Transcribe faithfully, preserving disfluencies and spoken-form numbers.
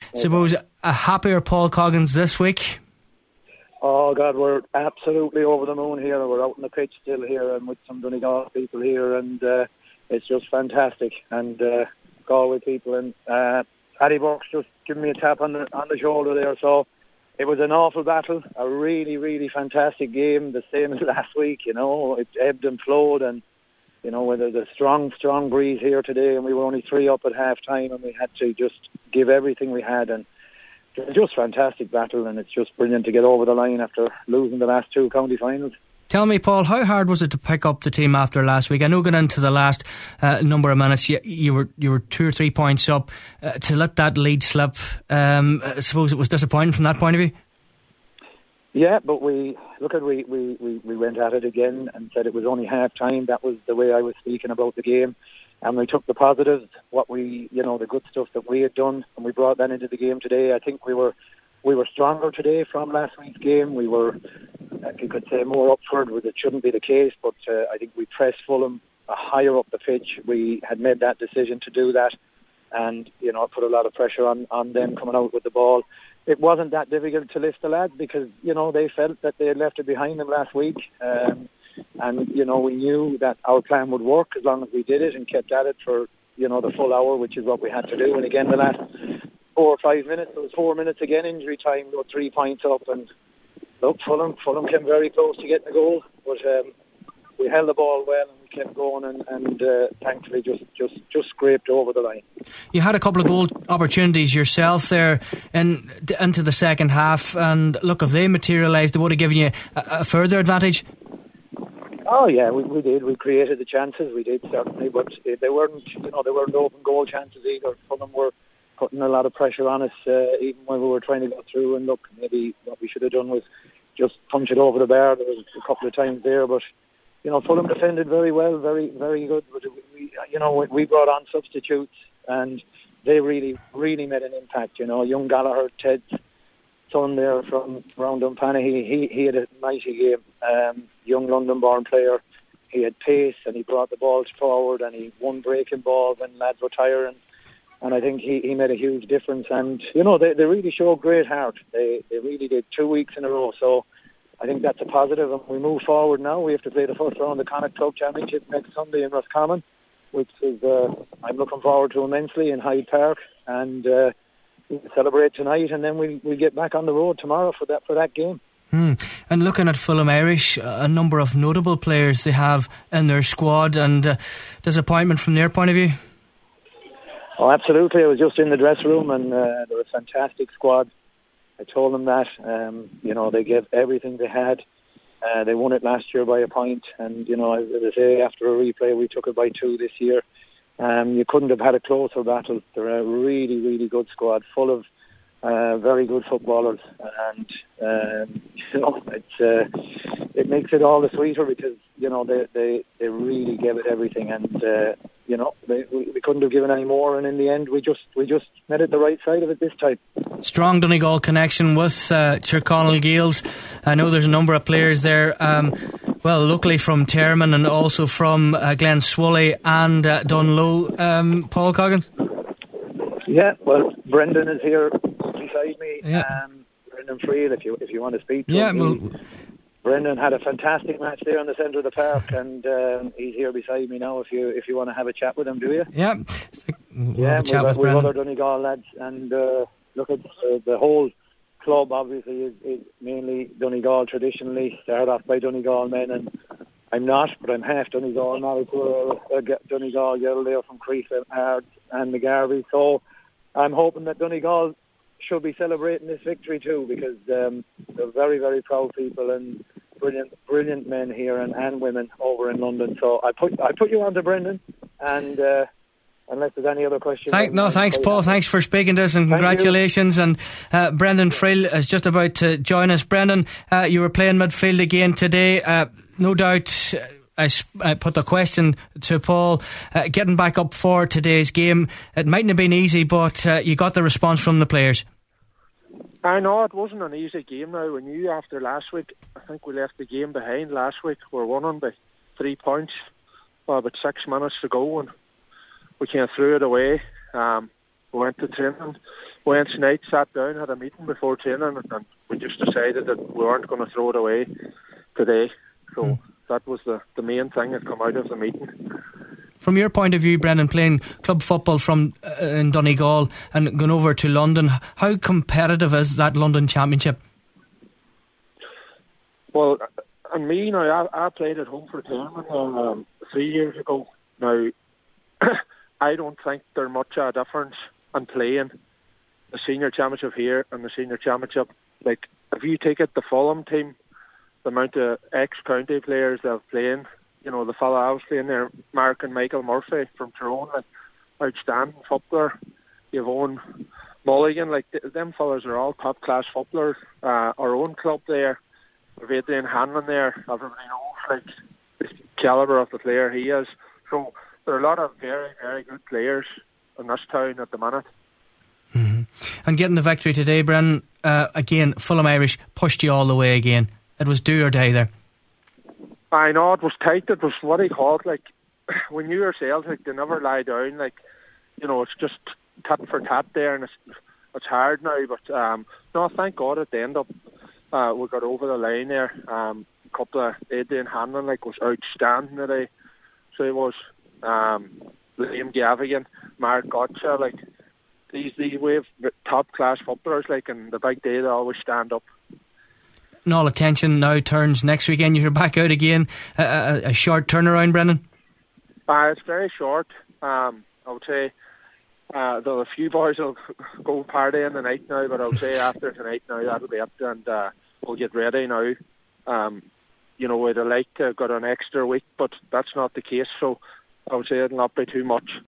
suppose a happier Paul Coggins this week? Oh God, we're absolutely over the moon here. We're out on the pitch still here and with some Donegal people here, and uh, it's just fantastic. And uh, Galway people, and uh, Paddy Burke's just giving me a tap on the on the shoulder there. So it was an awful battle, a really, really fantastic game, the same as last week. You know, it ebbed and flowed, and you know, there's a strong, strong breeze here today, and we were only three up at half time, and we had to just give everything we had. And it was just a fantastic battle, and it's just brilliant to get over the line after losing the last two county finals. Tell me, Paul, how hard was it to pick up the team after last week? I know going into the last uh, number of minutes, you, you were you were two or three points up. Uh, to let that lead slip, um, I suppose it was disappointing from that point of view. Yeah, but we look at we, we, we, we went at it again and said it was only half time. That was the way I was speaking about the game. And we took the positives, what we, you know, the good stuff that we had done, and we brought that into the game today. I think we were we were stronger today from last week's game. We were, you could say, more upward, which it shouldn't be the case, but uh, I think we pressed Fulham uh, higher up the pitch. We had made that decision to do that, and, you know, put a lot of pressure on, on them coming out with the ball. It wasn't that difficult to lift the lads because, you know, they felt that they had left it behind them last week. Um, And, you know, we knew that our plan would work as long as we did it and kept at it for, you know, the full hour, which is what we had to do. And again, the last four or five minutes, it was four minutes again, injury time, we were three points up. And look, Fulham, Fulham came very close to getting the goal. But um, we held the ball well and we kept going and, and uh, thankfully just, just, just scraped over the line. You had a couple of goal opportunities yourself there in, into the second half. And look, if they materialised, they would have given you a, a further advantage. Oh yeah, we, we did. We created the chances. We did certainly, but they weren't, you know, they weren't open goal chances either. Fulham were putting a lot of pressure on us, uh, even when we were trying to go through. And look, maybe what we should have done was just punch it over the bar. There was a couple of times there, but you know, Fulham defended very well, very, very good. But we, you know, we brought on substitutes, and they really, really made an impact. You know, young Gallagher, Ted's son there from around Dunfanaghy, he he had a mighty game. Um, young London-born player. He had pace and he brought the ball forward and he won breaking ball when lads were tiring. And I think he, he made a huge difference. And, you know, they, they really showed great heart. They they really did two weeks in a row. So I think that's a positive. And we move forward now. We have to play the first round of the Connacht Club Championship next Sunday in Roscommon, which is uh, I'm looking forward to immensely in Hyde Park. And uh, we'll celebrate tonight and then we'll, we'll get back on the road tomorrow for that for that game. Hmm. And looking at Fulham Irish, a number of notable players they have in their squad, and uh, disappointment from their point of view. Oh, absolutely. I was just in the dressing room and uh, they're a fantastic squad. I told them that. Um, you know, they gave everything they had. Uh, they won it last year by a point, and you know, as I say, after a replay, we took it by two this year. Um, you couldn't have had a closer battle. They're a really, really good squad, full of Uh, very good footballers, and um, you know, it's uh, it makes it all the sweeter because you know they they, they really gave it everything, and uh, you know they, we, we couldn't have given any more, and in the end we just we just met it the right side of it this time. Strong Donegal connection with uh, Tyrconnell Gaels. I know there's a number of players there. Um, well, locally from Termon and also from uh, Glen Swolly and uh, Dunlow. Um, Paul Coggins. Yeah, well, Brendan is here beside me. Yeah. Um, Brendan Friel, if you if you want to speak to yeah, him. well, Brendan had a fantastic match there in the centre of the park, and um, he's here beside me now. If you if you want to have a chat with him, do you? Yeah, we'll yeah. have a chat we've, with we've Brendan. other Donegal lads, and uh, look at uh, the whole club. Obviously, is, is mainly Donegal traditionally. Started off by Donegal men, and I'm not, but I'm half Donegal now. To a Donegal girl there from Crease and Hard and McGarvey. So I'm hoping that Donegal should be celebrating this victory too, because um, they're very, very proud people and brilliant, brilliant men here and, and women over in London. So I put I put you on to Brendan, and uh, unless there's any other questions. Thank, no, thanks, Paul. Thanks for speaking to us, and Thank congratulations. You. And uh, Brendan Friel is just about to join us. Brendan, uh, you were playing midfield again today. Uh, no doubt. I, I put the question to Paul, uh, getting back up for today's game. It mightn't have been easy, but uh, you got the response from the players. I know it wasn't an easy game now. We knew after last week, I think we left the game behind last week. We were winning by three points, well, about six minutes to go, and we came through it away. Um, we went to training Wednesday night, sat down, had a meeting before training, and we just decided that we weren't going to throw it away today. So mm. that was the, the main thing that come out of the meeting. From your point of view, Brendan, playing club football from uh, in Donegal and going over to London, how competitive is that London Championship? Well, and me now, I, I played at home for Tournament um, three years ago. Now, I don't think there's much of a difference in playing the senior championship here and the senior championship. Like, if you take it, the Fulham team, the amount of ex-county players that have playing, you know, the fella I was playing there, Mark and Michael Murphy from Tyrone, like, outstanding footballer. You've owned Mulligan, like, th- them fellas are all top-class footballers. Uh, our own club there, with Adrian Hanlon there, everybody knows, like, the calibre of the player he is. So there are a lot of very, very good players in this town at the minute. Mm-hmm. And getting the victory today, Brendan, uh, again, Fulham Irish pushed you all the way again. It was do or die there. I know, it was tight. It was what he called, like, when you were Celtic, they never lie down. Like, you know, it's just tit for tat there, and it's, it's hard now. But, um, no, thank God at the end up, uh, we got over the line there. Um, a couple of Adrian Hanlon, like, was outstanding today. So he was. Um, Liam Gavigan, Mark Gotcha, like, these, these we have top-class footballers, like, and the big day they always stand up. And all attention now turns next weekend. You're back out again. A, a, a short turnaround, Brendan? Uh, it's very short. Um, I would say uh, there are a few boys will go partying the night now, but I would say after tonight now that'll be it, and uh, we'll get ready now. Um, you know, we'd like to have got an extra week, but that's not the case, so I would say it'll not be too much.